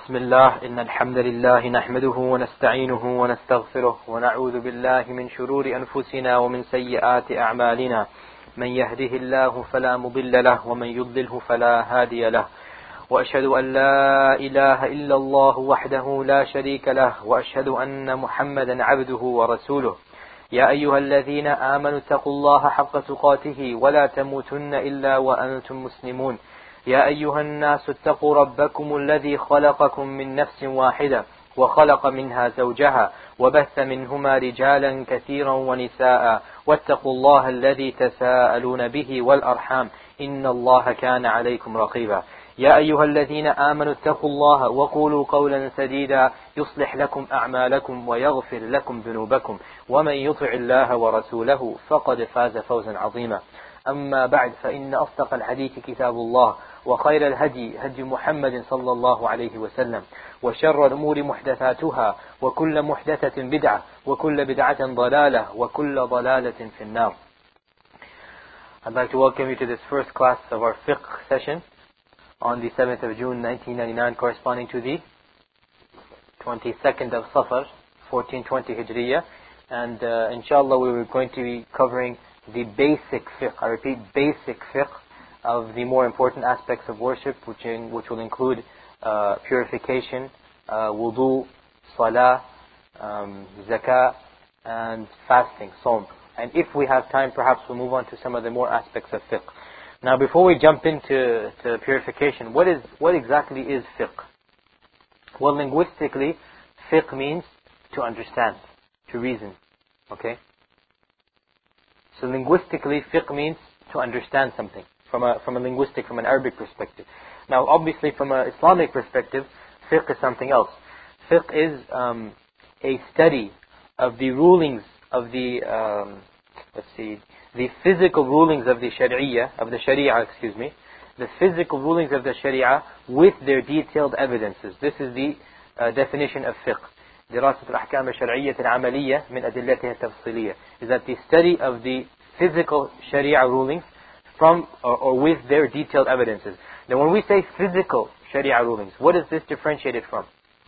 بسم الله إن الحمد لله نحمده ونستعينه ونستغفره ونعوذ بالله من شرور أنفسنا ومن سيئات أعمالنا من يهده الله فلا مضل له ومن يضلله فلا هادي له وأشهد أن لا إله إلا الله وحده لا شريك له وأشهد أن محمدا عبده ورسوله يا أيها الذين آمنوا اتقوا الله حق تقاته ولا تموتن إلا وأنتم مسلمون يا أيها الناس اتقوا ربكم الذي خلقكم من نفس واحدة وخلق منها زوجها وبث منهما رجالا كثيرا ونساء واتقوا الله الذي تساءلون به والأرحام إن الله كان عليكم رقيبا يا أيها الذين آمنوا اتقوا الله وقولوا قولا سديدا يصلح لكم أعمالكم ويغفر لكم ذنوبكم ومن يطع الله ورسوله فقد فاز فوزا عظيما أما بعد فإن أصدق الحديث كتاب الله وخير الهدي هدي محمد صلى الله عليه وسلم وشر الأمور محدثاتها وكل محدثة بدعة وكل بدعة ضلالة وكل ضلالة في النار. I'd like to welcome you to this first class of our fiqh session on the 7th of June 1999, corresponding to the 22nd of Safar 1420 Hijriya, and inshallah we were going to be covering the basic fiqh, I repeat, basic fiqh of the more important aspects of worship, which will include purification, wudu, salah, zakah, and fasting, sawm. And if we have time, perhaps we'll move on to some of the more aspects of fiqh. Now, before we jump into purification, what exactly is fiqh? Well, linguistically, fiqh means to understand, to reason. Okay? So linguistically, fiqh means to understand something from an Arabic perspective. Now, obviously, from an Islamic perspective, fiqh is something else. Fiqh is a study of the rulings of the physical rulings of the Sharia, the physical rulings of the Sharia with their detailed evidences. This is the definition of fiqh. دراسة الأحكام الشرعية العملية من أدلتها التفصيلية, is that the study of the physical Sharia rulings from or with their detailed evidences. Now, when we say physical Sharia rulings, what is this differentiated from?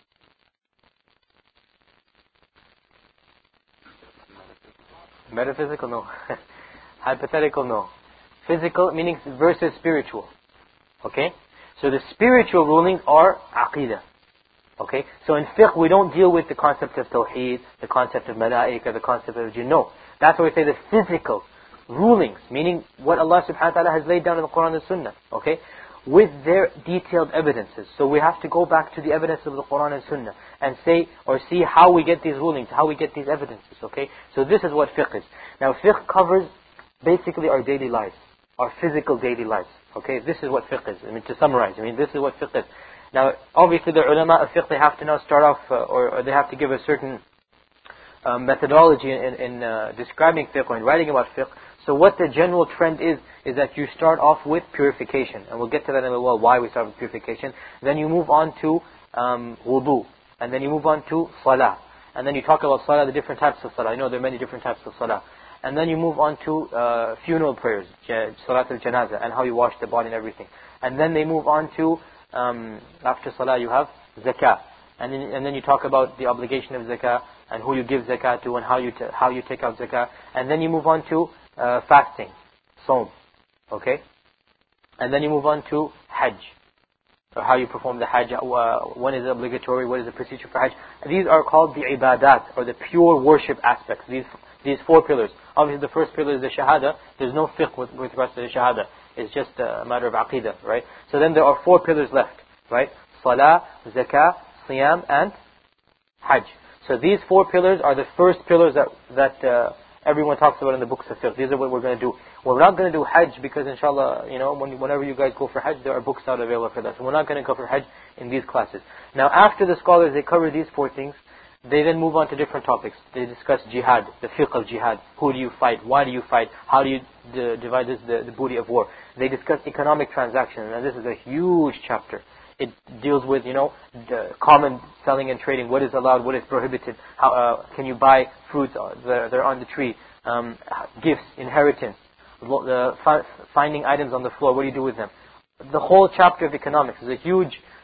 Metaphysical? No. Hypothetical? No. Physical meaning versus spiritual. Okay? So the spiritual rulings are aqidah. Okay? So in fiqh we don't deal with the concept of tawheed, the concept of malaika, the concept of jinn. No. That's why we say the physical rulings, meaning what Allah subhanahu wa ta'ala has laid down in the Quran and Sunnah. Okay? With their detailed evidences. So we have to go back to the evidence of the Quran and Sunnah and say or see how we get these rulings, how we get these evidences. Okay? So this is what fiqh is. Now fiqh covers basically our daily lives, our physical daily lives. Okay? This is what fiqh is. To summarize, this is what fiqh is. Now, obviously the ulama of fiqh, they have to now start off, or they have to give a certain methodology in describing fiqh or in writing about fiqh. So what the general trend is that you start off with purification. And we'll get to that in a while, why we start with purification. Then you move on to wudu. And then you move on to salah. And then you talk about salah, the different types of salah. There are many different types of salah. And then you move on to funeral prayers, salat al-janazah, and how you wash the body and everything. And then they move on to, after salah you have zakah. And then you talk about the obligation of zakah, and who you give zakah to, and how you take out zakah. And then you move on to fasting, sawm, okay? And then you move on to hajj, or how you perform the hajj, when is it obligatory, what is the procedure for hajj. These are called the ibadat, or the pure worship aspects, these four pillars. Obviously the first pillar is the shahada. There's no fiqh with regards to the shahada. It's just a matter of aqidah, right? So then there are four pillars left, right? Salah, zakah, siyam, and hajj. So these four pillars are the first pillars that everyone talks about in the books of fiqh. These are what we're going to do. We're not going to do hajj because inshallah, whenever you guys go for hajj, there are books out available for that. So we're not going to cover hajj in these classes. Now after the scholars, they cover these four things, they then move on to different topics. They discuss jihad, the fiqh of jihad. Who do you fight? Why do you fight? How do you divide the booty of war? They discuss economic transactions, and this is a huge chapter. It deals with, the common selling and trading. What is allowed, what is prohibited. How can you buy fruits that are on the tree? Gifts, inheritance, finding items on the floor. What do you do with them? The whole chapter of economics is a huge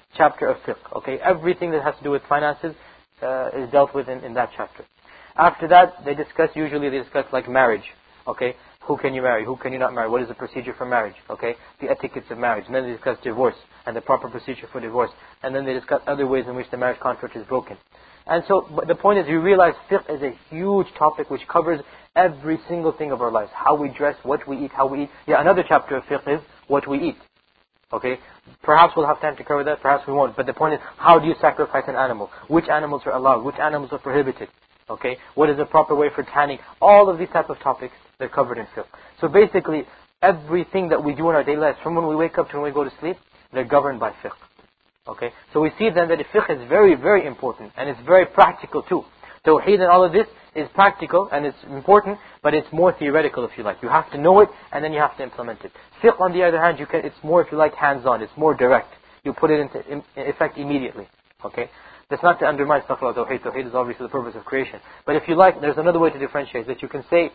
chapter of fiqh. Okay, everything that has to do with finances is dealt with in that chapter. After that, usually they discuss like marriage. Okay, who can you marry? Who can you not marry? What is the procedure for marriage? Okay, the etiquettes of marriage. And then they discuss divorce and the proper procedure for divorce. And then they discuss other ways in which the marriage contract is broken. And so, but the point is, you realize fiqh is a huge topic which covers every single thing of our lives. How we dress, what we eat, how we eat. Yeah, another chapter of fiqh is what we eat. Okay, perhaps we'll have time to cover that, perhaps we won't. But the point is, how do you sacrifice an animal? Which animals are allowed? Which animals are prohibited? Okay, what is the proper way for tanning? All of these type of topics, they're covered in fiqh. So basically, everything that we do in our daily lives, from when we wake up to when we go to sleep, they're governed by fiqh. Okay, so we see then that the fiqh is very, very important, and it's very practical too. Tawheed and all of this is practical and it's important, but it's more theoretical if you like. You have to know it and then you have to implement it. Fiqh on the other hand, it's more, if you like, hands-on. It's more direct. You put it into effect immediately. Okay, that's not to undermine stuff like Tawheed. Tawheed is obviously the purpose of creation. But if you like, there's another way to differentiate that you can say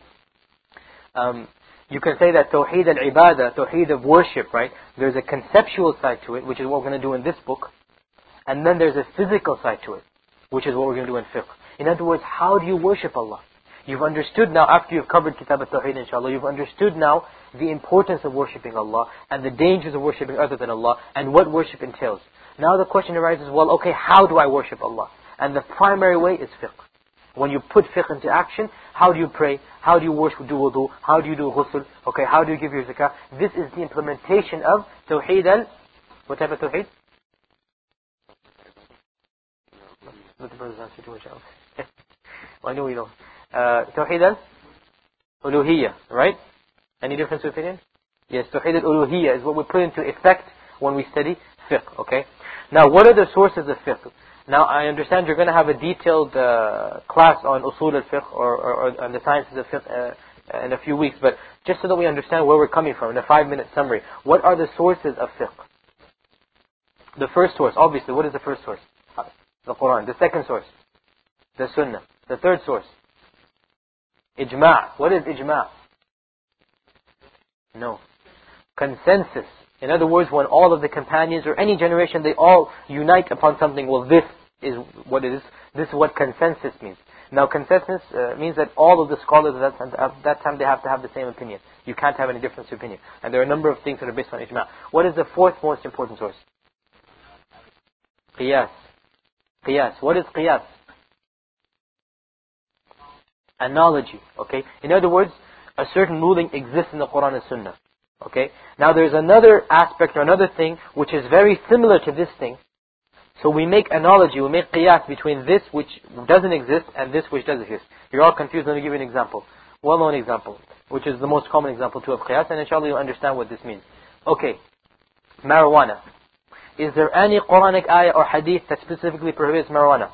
that Tawheed al-Ibadah, Tawheed of worship, right? There's a conceptual side to it, which is what we're going to do in this book. And then there's a physical side to it, which is what we're going to do in fiqh. In other words, how do you worship Allah? You've understood now, after you've covered Kitab al-Tawheed inshallah, you've understood now the importance of worshipping Allah and the dangers of worshipping other than Allah and what worship entails. Now the question arises, well, okay, how do I worship Allah? And the primary way is fiqh. When you put fiqh into action, how do you pray? How do you worship, do wudu? How do you do ghusl? Okay, how do you give your zakah? This is the implementation of Tawheed what type of Tawheed? Let the brothers answer to inshallah. Well, I know you know. Tawheed al-Uluhiyya, right? Any difference of opinion? Yes, Tawheed al-Uluhiyya is what we put into effect when we study fiqh, okay? Now, what are the sources of fiqh? Now, I understand you're going to have a detailed class on usul al-fiqh or on the sciences of fiqh in a few weeks, but just so that we understand where we're coming from, in a 5-minute summary, what are the sources of fiqh? The first source, obviously, what is the first source? The Quran. The second source? The Sunnah. The third source? Ijma'. What is ijma'? No. Consensus. In other words, when all of the companions or any generation, they all unite upon something, well, this is what it is. This is what consensus means. Now, consensus means that all of the scholars at that time, they have to have the same opinion. You can't have any difference of opinion. And there are a number of things that are based on ijma'. What is the fourth most important source? Qiyas. Qiyas. What is qiyas? Analogy. Okay. In other words, a certain ruling exists in the Quran and Sunnah. Okay. Now there's another aspect or another thing which is very similar to this thing. So we make analogy, we make qiyas between this which doesn't exist and this which does exist. You're all confused. Let me give you an example. Well-known example, which is the most common example too of qiyas, and inshallah you'll understand what this means. Okay. Marijuana. Is there any Quranic ayah or hadith that specifically prohibits marijuana?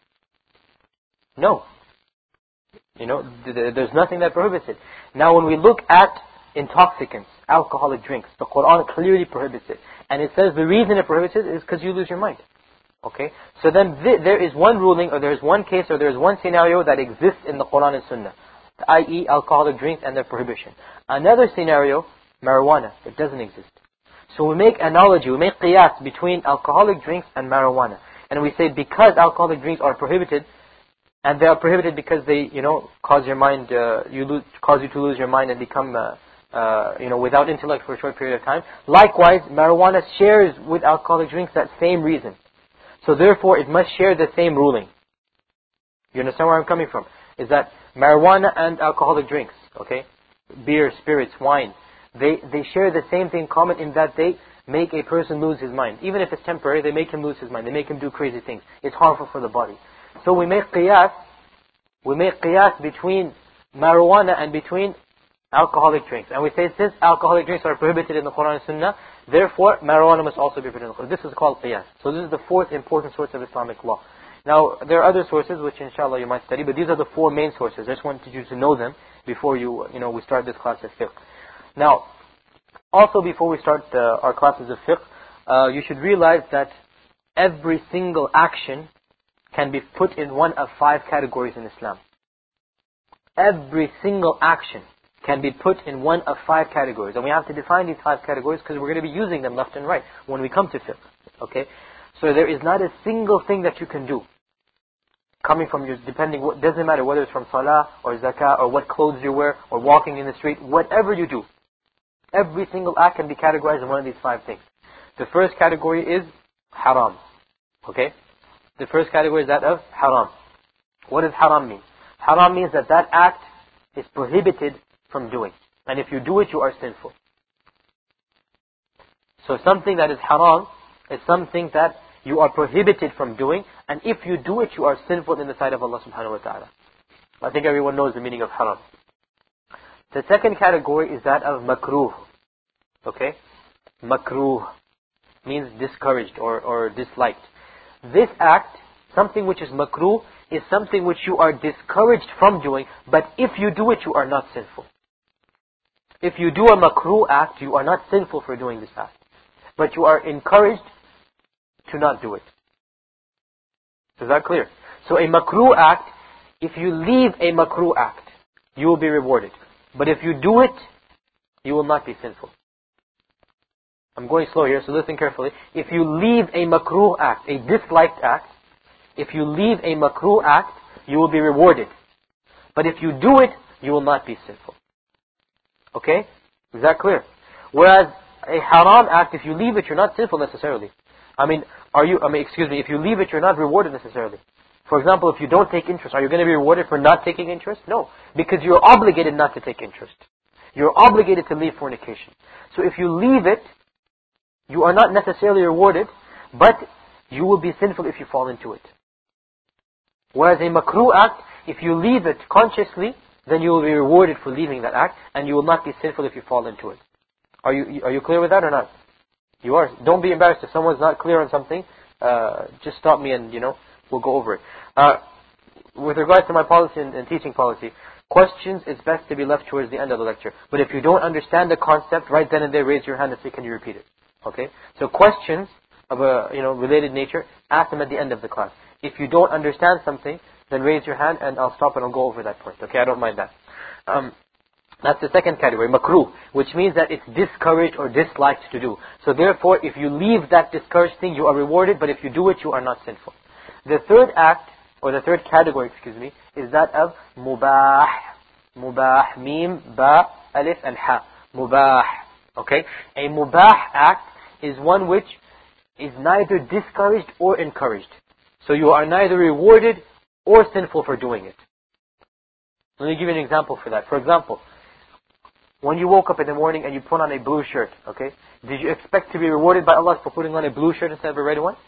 No. You know, there's nothing that prohibits it. Now when we look at intoxicants, alcoholic drinks, the Quran clearly prohibits it. And it says the reason it prohibits it is because you lose your mind. Okay? So then there is one ruling, or there is one case, or there is one scenario that exists in the Quran and Sunnah. I.e. alcoholic drinks and their prohibition. Another scenario, marijuana, it doesn't exist. So we make analogy, we make qiyas between alcoholic drinks and marijuana. And we say because alcoholic drinks are prohibited, and they are prohibited because they, cause your mind, cause you to lose your mind and become, without intellect for a short period of time. Likewise, marijuana shares with alcoholic drinks that same reason. So therefore, it must share the same ruling. You understand where I'm coming from? Is that marijuana and alcoholic drinks, okay? Beer, spirits, wine. They share the same thing common in that they make a person lose his mind. Even if it's temporary, they make him lose his mind. They make him do crazy things. It's harmful for the body. So we make qiyas between marijuana and between alcoholic drinks. And we say since alcoholic drinks are prohibited in the Quran and Sunnah, therefore marijuana must also be prohibited in the Quran. This is called qiyas. So this is the fourth important source of Islamic law. Now, there are other sources which inshallah you might study, but these are the four main sources. I just wanted you to know them before we start this class of fiqh. Now, also before we start our classes of fiqh, you should realize that every single action can be put in one of 5 categories in Islam. Every single action can be put in one of 5 categories. And we have to define these 5 categories because we're going to be using them left and right when we come to fiqh. Okay? So there is not a single thing that you can do coming from your, doesn't matter whether it's from salah or zakah or what clothes you wear or walking in the street, whatever you do. Every single act can be categorized in one of these 5 things. The first category is haram. Okay? The first category is that of haram. What does haram mean? Haram means that act is prohibited from doing. And if you do it, you are sinful. So something that is haram is something that you are prohibited from doing, and if you do it, you are sinful in the sight of Allah subhanahu wa ta'ala. I think everyone knows the meaning of haram. The second category is that of makruh. Okay? Makruh means discouraged or disliked. This act, something which is makruh, is something which you are discouraged from doing, but if you do it, you are not sinful. If you do a makruh act, you are not sinful for doing this act. But you are encouraged to not do it. Is that clear? So a makruh act, if you leave a makruh act, you will be rewarded. But if you do it, you will not be sinful. I'm going slow here, so listen carefully. If you leave a makruh act, a disliked act, if you leave a makruh act, you will be rewarded. But if you do it, you will not be sinful. Okay? Is that clear? Whereas a haram act, if you leave it, you're not sinful necessarily. If you leave it, you're not rewarded necessarily. For example, if you don't take interest, are you going to be rewarded for not taking interest? No. Because you're obligated not to take interest. You're obligated to leave fornication. So if you leave it, you are not necessarily rewarded, but you will be sinful if you fall into it. Whereas a makruh act, if you leave it consciously, then you will be rewarded for leaving that act, and you will not be sinful if you fall into it. Are you clear with that or not? You are. Don't be embarrassed if someone's not clear on something. Just stop me and, we'll go over it. With regards to my policy and teaching policy, questions is best to be left towards the end of the lecture. But if you don't understand the concept, right then and there, raise your hand and say, can you repeat it? Okay? So questions of a, related nature, ask them at the end of the class. If you don't understand something, then raise your hand and I'll stop and I'll go over that point. Okay? I don't mind that. That's the second category, makruh, which means that it's discouraged or disliked to do. So therefore, if you leave that discouraged thing, you are rewarded, but if you do it, you are not sinful. The third act, or the third category, is that of mubah. Mubah, mim, ba, alif, and ha. Mubah. Okay? A mubah act is one which is neither discouraged or encouraged. So you are neither rewarded or sinful for doing it. Let me give you an example for that. For example, when you woke up in the morning and you put on a blue shirt, okay? Did you expect to be rewarded by Allah for putting on a blue shirt instead of a red one?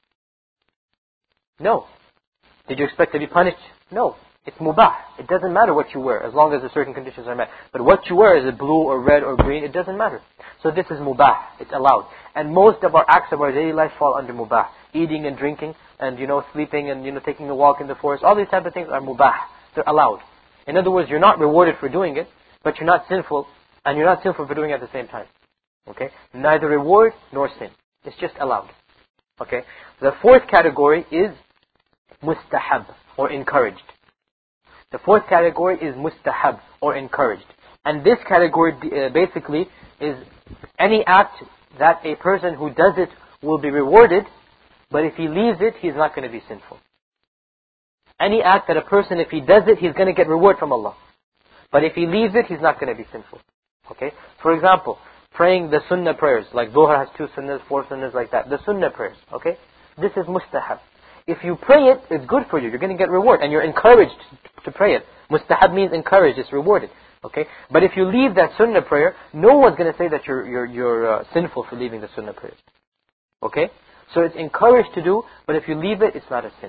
No. Did you expect to be punished? No. It's mubah. It doesn't matter what you wear as long as the certain conditions are met. But what you wear, is it blue or red or green? It doesn't matter. So this is mubah. It's allowed. And most of our acts of our daily life fall under mubah. Eating and drinking and, sleeping and, taking a walk in the forest. All these type of things are mubah. They're allowed. In other words, you're not rewarded for doing it, but you're not sinful, and you're not sinful for doing it at the same time. Okay? Neither reward nor sin. It's just allowed. Okay? The fourth category is mustahab, or encouraged. The fourth category is mustahab, or encouraged. And this category basically is any act that a person who does it will be rewarded, but if he leaves it, he's not going to be sinful. Any act that a person, if he does it, he's going to get reward from Allah. But if he leaves it, he's not going to be sinful. Okay? For example, praying the sunnah prayers, like Dhuhr has 2 sunnahs, 4 sunnahs, like that. The sunnah prayers, okay? This is mustahab. If you pray it, it's good for you. You're going to get reward, and you're encouraged to pray it. Mustahab means encouraged, it's rewarded. Okay? But if you leave that sunnah prayer, no one's going to say that you're sinful for leaving the sunnah prayers. Okay? So it's encouraged to do, but if you leave it, it's not a sin.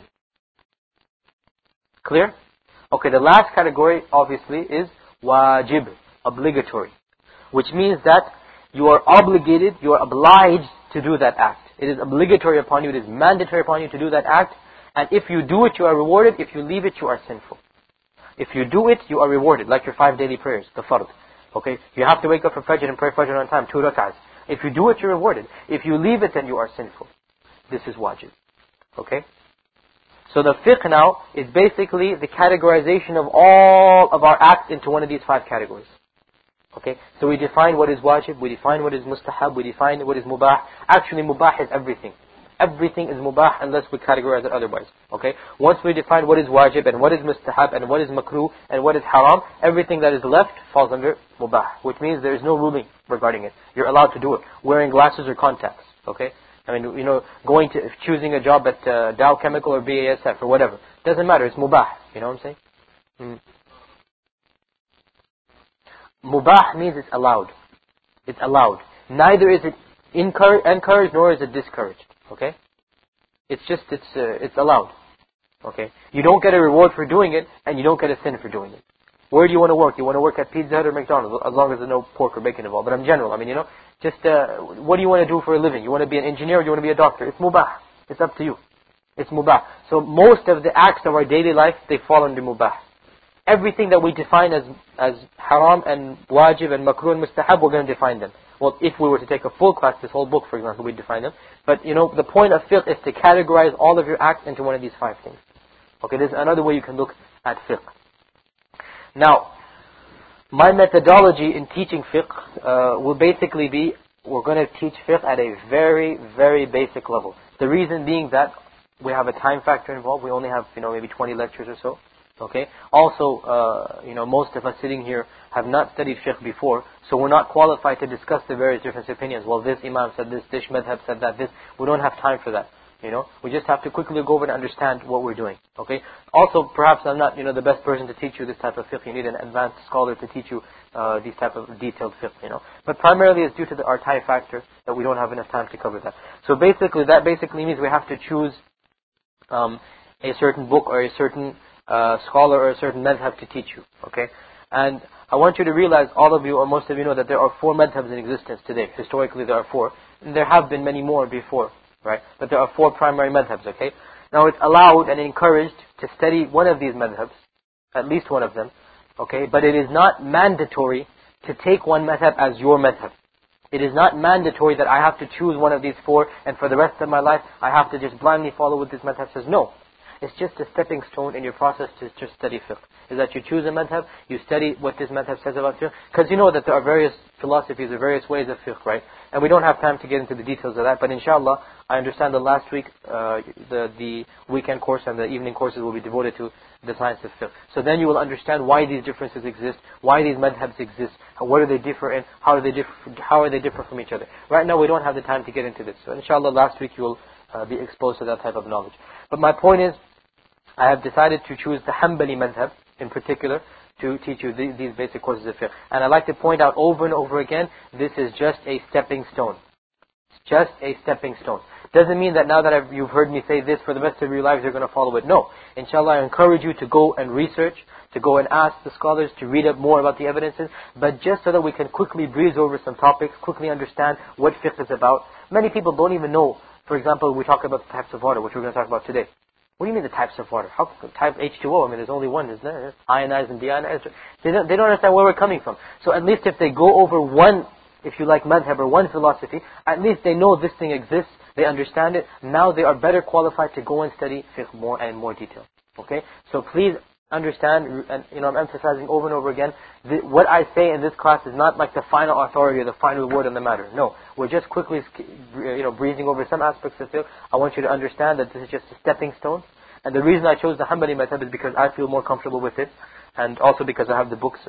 Clear? Okay, the last category, obviously, is wajib, obligatory. Which means that you are obligated, you are obliged to do that act. It is obligatory upon you, it is mandatory upon you to do that act. And if you do it, you are rewarded. If you leave it, you are sinful. If you do it, you are rewarded, like your 5 daily prayers, the fard. Okay? You have to wake up for Fajr and pray Fajr on time, 2 rak'ahs. If you do it, you're rewarded. If you leave it, then you are sinful. This is wajib. Okay? So the fiqh now is basically the categorization of all of our acts into one of these 5 categories. Okay? So we define what is wajib, we define what is mustahab, we define what is mubah. Actually, mubah is everything. everything is mubah unless we categorize it otherwise. Okay? Once we define what is wajib and what is mustahab and what is makruh and what is haram, everything that is left falls under mubah, which means there is no ruling regarding it. You're allowed to do it. Wearing glasses or contacts. Okay? I mean, choosing a job at Dow Chemical or BASF or whatever. Doesn't matter, it's mubah. You know what I'm saying? Mubah means it's allowed. It's allowed. Neither is it encouraged nor is it discouraged. Okay? It's allowed. Okay? You don't get a reward for doing it and you don't get a sin for doing it. Where do you want to work? You want to work at Pizza Hut or McDonald's, as long as there's no pork or bacon involved. But in general, what do you want to do for a living? You want to be an engineer or you want to be a doctor? It's mubah. It's up to you. It's mubah. So most of the acts of our daily life, they fall under mubah. Everything that we define as haram and wajib and makruh and mustahab, we're going to define them. Well, if we were to take a full class, this whole book, for example, we'd define them. But, the point of fiqh is to categorize all of your acts into one of these 5 things. Okay, there's another way you can look at fiqh. Now, my methodology in teaching fiqh will basically be, we're going to teach fiqh at a very, very basic level. The reason being that we have a time factor involved. We only have, maybe 20 lectures or so. Okay. Also, most of us sitting here have not studied fiqh before, so we're not qualified to discuss the various different opinions. Well, this imam said this madhab said that, this. We don't have time for that. We just have to quickly go over and understand what we're doing. Okay. Also, perhaps I'm not, the best person to teach you this type of fiqh. You need an advanced scholar to teach you these type of detailed fiqh. But primarily, it's due to our time factor that we don't have enough time to cover that. So that basically means we have to choose a certain book or a certain scholar or a certain madhab to teach you. Okay? And I want you to realize, all of you or most of you know that there are 4 madhabs in existence today. Historically there are 4. And there have been many more before. Right? But there are 4 primary madhabs. Okay? Now it's allowed and encouraged to study one of these madhabs. At least one of them. Okay? But it is not mandatory to take one madhab as your madhab. It is not mandatory that I have to choose one of these 4 and for the rest of my life I have to just blindly follow what this madhab says. No. It's just a stepping stone in your process to just study fiqh. Is that you choose a madhab, you study what this madhab says about fiqh. Because you know that there are various philosophies or various ways of fiqh, right? And we don't have time to get into the details of that. But inshallah, I understand that last week, the weekend course and the evening courses will be devoted to the science of fiqh. So then you will understand why these differences exist, why these madhabs exist, what do they differ in, how are they differ from each other. Right now we don't have the time to get into this. So inshallah, last week you will be exposed to that type of knowledge. But my point is, I have decided to choose the Hanbali madhab in particular to teach you these basic courses of fiqh. And I like to point out over and over again, this is just a stepping stone. It's just a stepping stone. Doesn't mean that now that you've heard me say this for the rest of your lives, you're going to follow it. No. Inshallah, I encourage you to go and research, to go and ask the scholars, to read up more about the evidences, but just so that we can quickly breeze over some topics, quickly understand what fiqh is about. Many people don't even know. For example, we talk about the types of water, which we're going to talk about today. What do you mean the types of water? How type H2O? I mean, there's only one, isn't there? Ionized and deionized. They don't understand where we're coming from. So at least if they go over one, if you like, madhab or one philosophy, at least they know this thing exists, they understand it. Now they are better qualified to go and study fiqh more and in more detail. Okay? So please understand, and I'm emphasizing over and over again, what I say in this class is not like the final authority or the final word on the matter. No, we're just quickly, breezing over some aspects of fiqh. I want you to understand that this is just a stepping stone. And the reason I chose the Hanbali madhab is because I feel more comfortable with it, and also because I have the books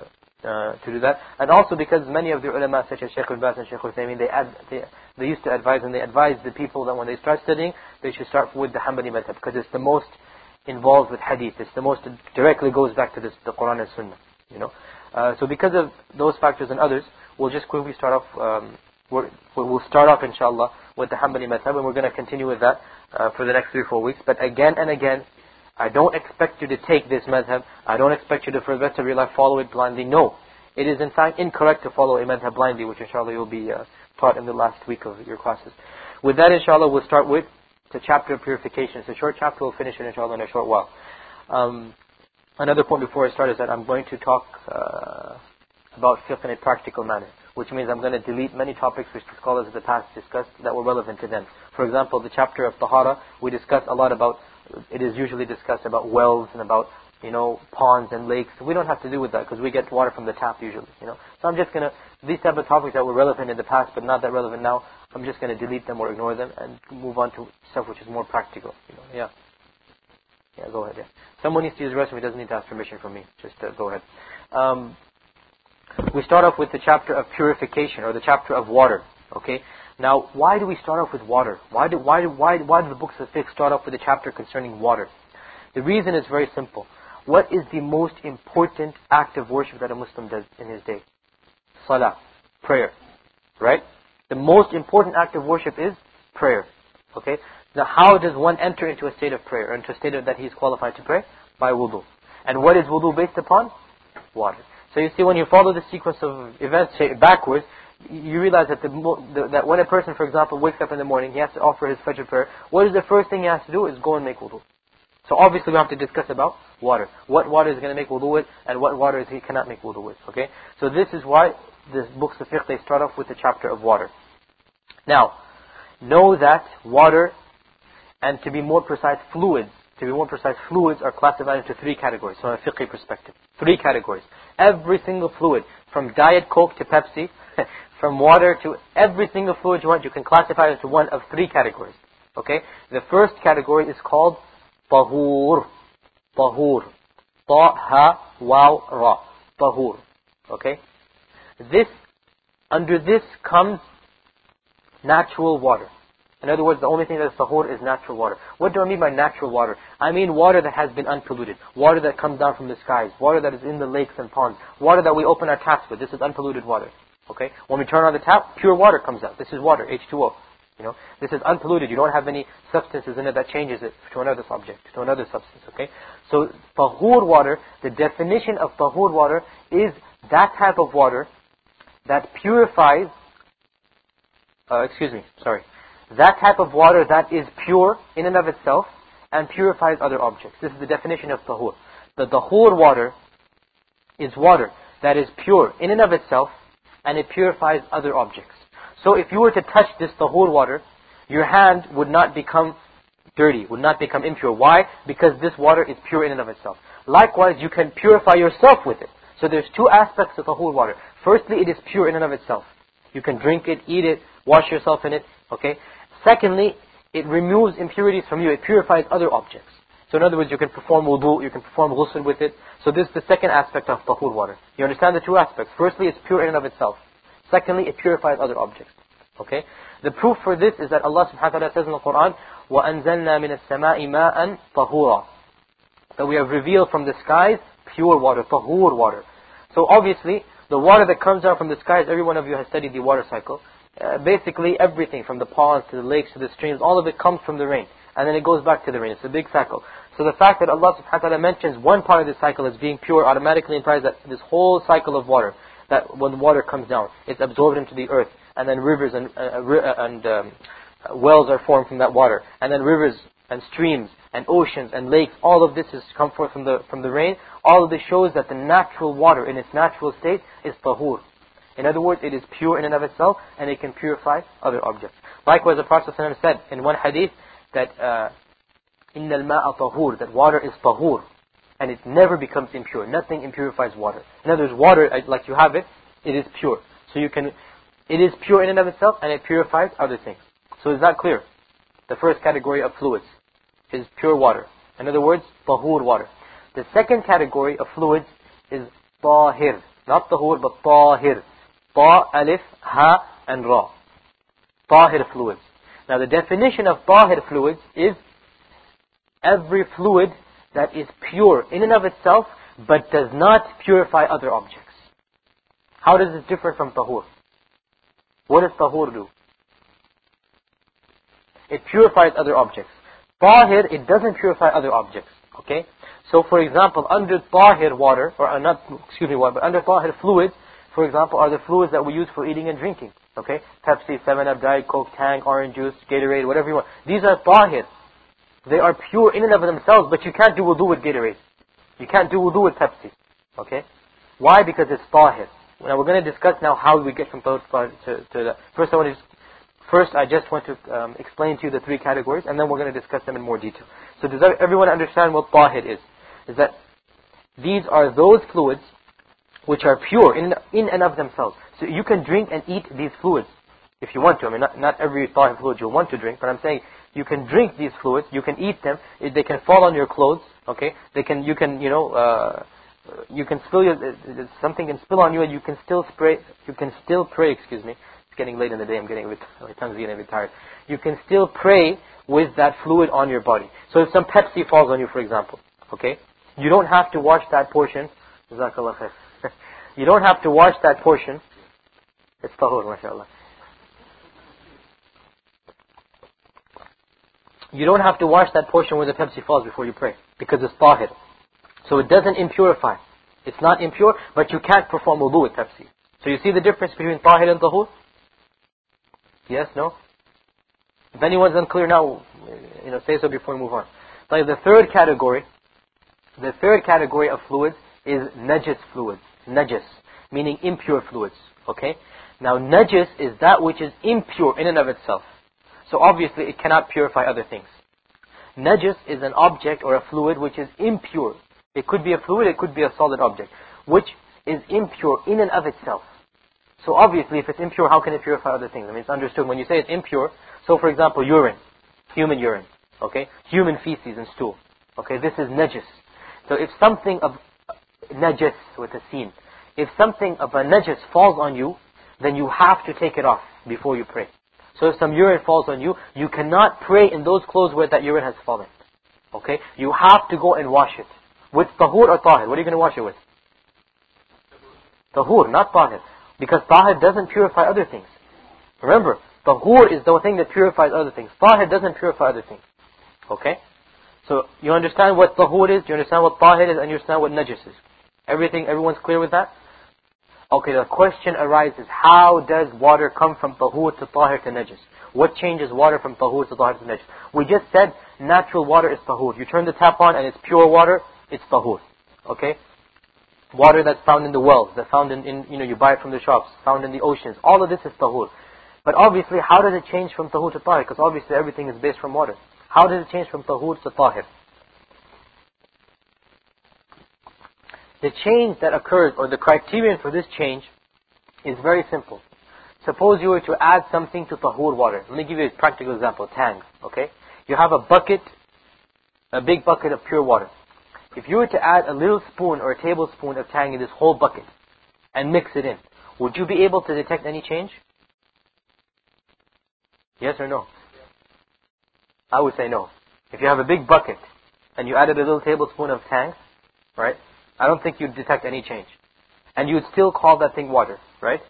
to do that, and also because many of the ulama, such as Shaykh al-Baz and Shaykh al-Uthaymeen, they used to advise, and they advise the people that when they start studying, they should start with the Hanbali madhab, because it's the most involved with hadith. It's the most, it directly goes back to the Quran and Sunnah. So because of those factors and others, we'll just quickly start off. We'll start off, inshallah, with the Hanbali madhab, and we're going to continue with that for the next 3 or 4 weeks. But again and again, I don't expect you to take this madhab. I don't expect you to, for the rest of your life, follow it blindly. No. It is in fact incorrect to follow a madhab blindly, which inshallah you'll be taught in the last week of your classes. With that, inshallah, we'll start with the chapter of purification. It's a short chapter. We'll finish it, inshallah, in a short while. Another point before I start is that I'm going to talk about fiqh in a practical manner, which means I'm going to delete many topics which the scholars of the past discussed that were relevant to them. For example, the chapter of Tahara, we discuss a lot about, it is usually discussed about wells and about ponds and lakes. We don't have to do with that because we get water from the tap usually, So I'm just going to, these type of topics that were relevant in the past but not that relevant now, I'm just going to delete them or ignore them and move on to stuff which is more practical, Yeah, go ahead, Someone needs to use the restroom, he doesn't need to ask permission from me. Just go ahead. We start off with the chapter of purification, or the chapter of water, okay? Now, why do we start off with water? Why do the books of fiqh start off with a chapter concerning water? The reason is very simple. What is the most important act of worship that a Muslim does in his day? Salah, prayer, right? The most important act of worship is prayer, okay? Now, how does one enter into a state of prayer, or into a state that he is qualified to pray? By wudu. And what is wudu based upon? Water. So you see, when you follow the sequence of events backwards, you realize that that when a person, for example, wakes up in the morning, he has to offer his Fajr prayer. What is the first thing he has to do? Is go and make wudu. So obviously we have to discuss about water. What water is going to make wudu with, and what water is he cannot make wudu with. Okay? So this is why the books of fiqh, they start off with the chapter of water. Now, know that water, and to be more precise, fluids are classified into 3 categories from a fiqh perspective. 3 categories. Every single fluid, from Diet Coke to Pepsi, from water to every single fluid you want, you can classify it into one of 3 categories. Okay? The first category is called tahur. Tahur. Ta, ha, waw, ra. Tahur. Okay? Under this comes natural water. In other words, the only thing that is tahur is natural water. What do I mean by natural water? I mean water that has been unpolluted. Water that comes down from the skies. Water that is in the lakes and ponds. Water that we open our taps with. This is unpolluted water. Okay? When we turn on the tap, pure water comes out. This is water, H2O. This is unpolluted. You don't have any substances in it that changes it to another subject, to another substance. Okay? So, tahur water, the definition of tahur water is that type of water that purifies, that type of water that is pure in and of itself and purifies other objects. This is the definition of tahur. The tahur water is water that is pure in and of itself and it purifies other objects. So if you were to touch this tahur water, your hand would not become dirty, would not become impure. Why? Because this water is pure in and of itself. Likewise, you can purify yourself with it. So there's 2 aspects of tahur water. Firstly, it is pure in and of itself. You can drink it, eat it, wash yourself in it. Okay? Secondly, it removes impurities from you. It purifies other objects. So in other words, you can perform wudu, you can perform ghusl with it. So this is the second aspect of tahur water. You understand the 2 aspects. Firstly, it's pure in and of itself. Secondly, it purifies other objects. Okay? The proof for this is that Allah subhanahu wa ta'ala says in the Quran, وَأَنزَلْنَا مِنَ السَّمَاءِ مَاءً طَهُورًا. That we have revealed from the skies pure water, tahur water. So obviously, the water that comes down from the skies, every one of you has studied the water cycle. Basically everything from the ponds to the lakes to the streams, all of it comes from the rain. And then it goes back to the rain. It's a big cycle. So the fact that Allah subhanahu wa ta'ala mentions one part of the cycle as being pure automatically implies that this whole cycle of water, that when water comes down, it's absorbed into the earth, and then rivers and wells are formed from that water, and then rivers and streams and oceans and lakes, all of this is come forth from the rain. All of this shows that the natural water in its natural state is tahur. In other words, it is pure in and of itself, and it can purify other objects. Likewise, the Prophet ﷺ said in one hadith that إِنَّ الْمَاءَ طَهُورٌ, that water is tahur, and it never becomes impure. Nothing impurifies water. In other words, water, like you have it, it is pure. So it is pure in and of itself, and it purifies other things. So is that clear? The first category of fluids is pure water. In other words, tahur water. The second category of fluids is tahir. Not tahur, but tahir. Ta, alif, ha, and ra. Tahir fluids. Now the definition of tahir fluids is every fluid that is pure in and of itself, but does not purify other objects. How does it differ from tahur? What does tahur do? It purifies other objects. Tahir, it doesn't purify other objects. Okay? So for example, under tahir water, or under tahir fluids, for example, are the fluids that we use for eating and drinking. Okay? Pepsi, 7-Up, Diet Coke, Tang, orange juice, Gatorade, whatever you want. These are tahir. They are pure in and of themselves, but you can't do wudu with Gatorade. You can't do wudu with Pepsi. Okay? Why? Because it's tahir. Now we're going to discuss now how we get from tahir to that. First, I just want to explain to you the 3 categories, and then we're going to discuss them in more detail. So does everyone understand what tahir is? Is that these are those fluids which are pure in and of themselves. So you can drink and eat these fluids if you want to. I mean, not every tahir fluid you'll want to drink, but I'm saying you can drink these fluids, you can eat them, they can fall on your clothes, okay? You can spill something can spill on you and you can still pray, excuse me. It's getting late in the day, my tongue's getting a bit tired. You can still pray with that fluid on your body. So if some Pepsi falls on you, for example, okay? You don't have to wash that portion. Jazakallah khair. You don't have to wash that portion. It's tahur, mashallah. You don't have to wash that portion where the Pepsi falls before you pray, because it's tahir. So it doesn't impurify. It's not impure, but you can't perform wudu with Pepsi. So you see the difference between tahir and tahur? Yes, no? If anyone's unclear now, say so before we move on. Like the third category of fluids is najis fluids. Najis, meaning impure fluids. Okay? Now najis is that which is impure in and of itself. So obviously it cannot purify other things. Najis is an object or a fluid which is impure. It could be a fluid, it could be a solid object, which is impure in and of itself. So obviously if it's impure, how can it purify other things? I mean, it's understood. When you say it's impure, so for example, urine, human urine, okay? Human feces and stool, okay? This is najis. So if something of najis with a sin, if something of a najis falls on you, then you have to take it off before you pray. So if some urine falls on you, you cannot pray in those clothes where that urine has fallen. Okay? You have to go and wash it. With tahur or tahir? What are you going to wash it with? Tahur, not tahir. Because tahir doesn't purify other things. Remember, tahur is the thing that purifies other things. Tahir doesn't purify other things. Okay? So you understand what tahur is, you understand what tahir is, and you understand what najis is. Everyone's clear with that? Okay, the question arises, how does water come from tahur to tahir to najis? What changes water from tahur to tahir to najis? We just said natural water is tahur. You turn the tap on and it's pure water, it's tahur. Okay? Water that's found in the wells, that's found in you buy it from the shops, found in the oceans. All of this is tahur. But obviously, how does it change from tahur to tahir? Because obviously everything is based from water. How does it change from tahur to tahir? The change that occurs, or the criterion for this change, is very simple. Suppose you were to add something to tahur water. Let me give you a practical example, tang. Okay? You have a big bucket of pure water. If you were to add a little spoon or a tablespoon of tang in this whole bucket and mix it in, would you be able to detect any change? Yes or no? I would say no. If you have a big bucket and you added a little tablespoon of tang, right? I don't think you'd detect any change. And you'd still call that thing water, right?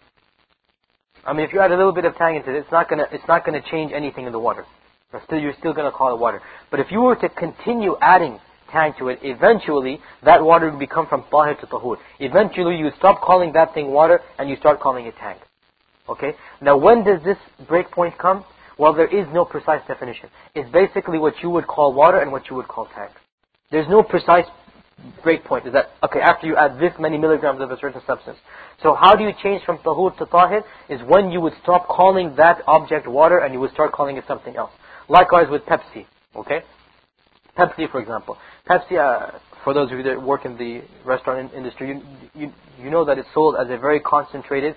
I mean, if you add a little bit of tang into it, it's not gonna change anything in the water. You're still gonna call it water. But if you were to continue adding tang to it, eventually that water would become from tahir to tahur. Eventually you stop calling that thing water and you start calling it tang. Okay? Now when does this break point come? Well, there is no precise definition. It's basically what you would call water and what you would call tang. There's no precise break point. Is that, okay, after you add this many milligrams of a certain substance. So how do you change from tahur to tahir? Is when you would stop calling that object water and you would start calling it something else. Likewise with Pepsi. Okay? Pepsi, for example. Pepsi, for those of you that work in the restaurant industry, you know that it's sold as a very concentrated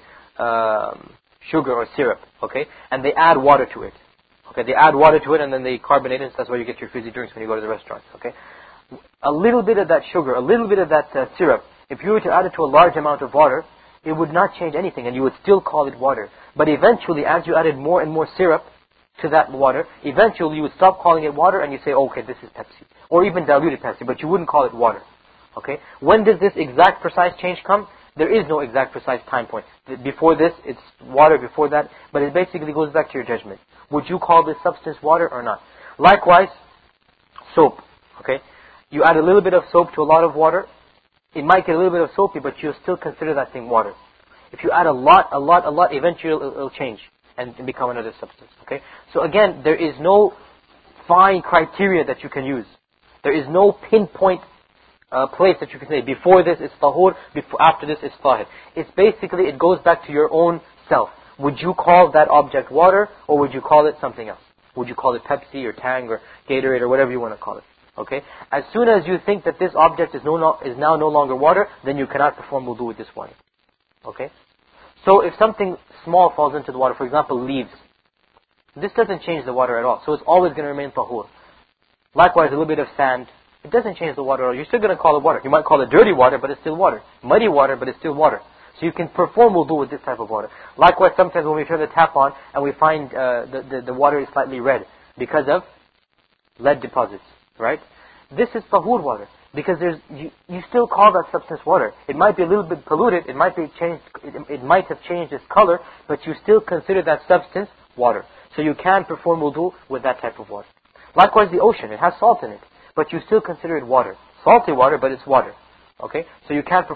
sugar or syrup, okay? And they add water to it. Okay, they add water to it and then they carbonate it, so that's why you get your fizzy drinks when you go to the restaurant, okay? A little bit of that sugar, a little bit of that syrup, if you were to add it to a large amount of water, it would not change anything and you would still call it water. But eventually, as you added more and more syrup to that water, eventually you would stop calling it water and you say, okay, this is Pepsi. Or even diluted Pepsi, but you wouldn't call it water. Okay? When does this exact precise change come? There is no exact precise time point. Before this, it's water, before that, but it basically goes back to your judgment. Would you call this substance water or not? Likewise, soap. Okay? You add a little bit of soap to a lot of water, it might get a little bit of soapy, but you'll still consider that thing water. If you add a lot, eventually it'll change and become another substance. Okay? So again, there is no fine criteria that you can use. There is no pinpoint place that you can say, before this it's tahur, after this it's tahir. It's basically, it goes back to your own self. Would you call that object water, or would you call it something else? Would you call it Pepsi or Tang or Gatorade or whatever you want to call it? Okay? As soon as you think that this object is now no longer water, then you cannot perform wudu with this water. Okay? So if something small falls into the water, for example, leaves, this doesn't change the water at all. So it's always going to remain tahur. Likewise, a little bit of sand, it doesn't change the water at all. You're still going to call it water. You might call it dirty water, but it's still water. Muddy water, but it's still water. So you can perform wudu with this type of water. Likewise, sometimes when we turn the tap on and we find the water is slightly red because of lead deposits, right? This is tahur water because you still call that substance water. It might be a little bit polluted, it might have changed its color, but you still consider that substance water. So you can perform wudu with that type of water. Likewise, the ocean, it has salt in it, but you still consider it water. Salty water, but it's water. Okay? So you can perform